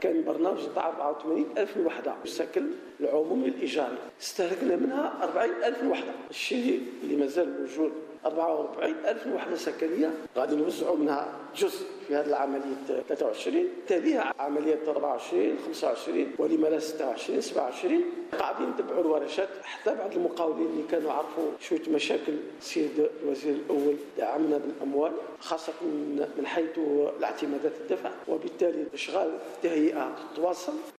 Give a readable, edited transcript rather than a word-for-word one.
كان برنامج تاع 84,000 وحده السكن العمومي الإيجاري، استهلكنا منها 40,000 وحده. الشيء اللي مازال موجود 44,000 وحده سكنيه، غادي نوزعوا منها جزء في هذه العمليه 23، تليها عمليه 24 25 ولما لا 26 27. قاعدين نتبعوا الورشات حتى بعض المقاولين اللي كانوا عرفوا شويه مشاكل. السيد الوزير الاول دعمنا بالاموال خاصه من حيث الاعتمادات الدفع، وبالتالي اشغال التهيئه تتواصل.